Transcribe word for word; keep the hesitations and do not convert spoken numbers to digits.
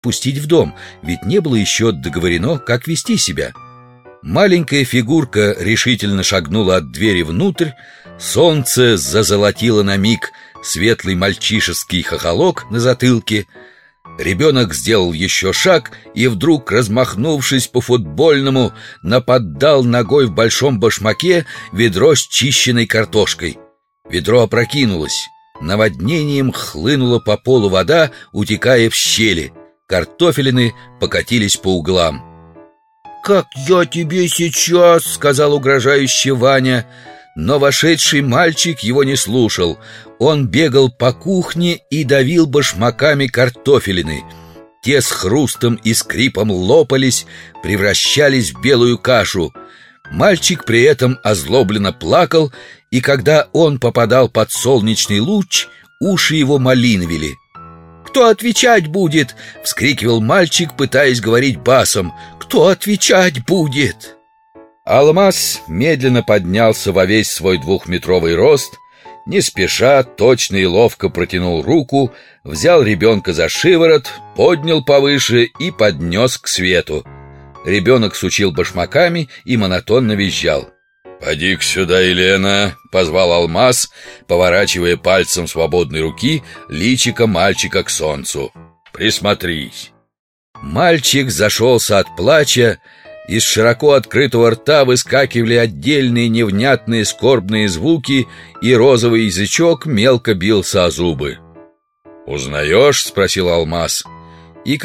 пустить в дом, ведь не было еще договорено, как вести себя. Маленькая фигурка решительно шагнула от двери внутрь. Солнце зазолотило на миг светлый мальчишеский хохолок на затылке. Ребенок сделал еще шаг и вдруг, размахнувшись по-футбольному, наподдал ногой в большом башмаке ведро с чищенной картошкой. Ведро опрокинулось. Наводнением хлынула по полу вода, утекая в щели. Картофелины покатились по углам. «Как я тебе сейчас!» — сказал угрожающе Ваня. Но вошедший мальчик его не слушал. Он бегал по кухне и давил башмаками картофелины. Те с хрустом и скрипом лопались, превращались в белую кашу. Мальчик при этом озлобленно плакал, и когда он попадал под солнечный луч, уши его малиновели. «Кто отвечать будет?» — вскрикивал мальчик, пытаясь говорить басом. «Кто отвечать будет?» Алмаз медленно поднялся во весь свой двухметровый рост, не спеша, точно и ловко протянул руку, взял ребенка за шиворот, поднял повыше и поднес к свету. Ребенок сучил башмаками и монотонно визжал. «Поди-ка сюда, Елена!» — позвал Алмаз, поворачивая пальцем свободной руки личико мальчика к солнцу. «Присмотрись!» Мальчик зашелся от плача. Из широко открытого рта выскакивали отдельные невнятные скорбные звуки, и розовый язычок мелко бился о зубы. «Узнаешь?» — спросил Алмаз.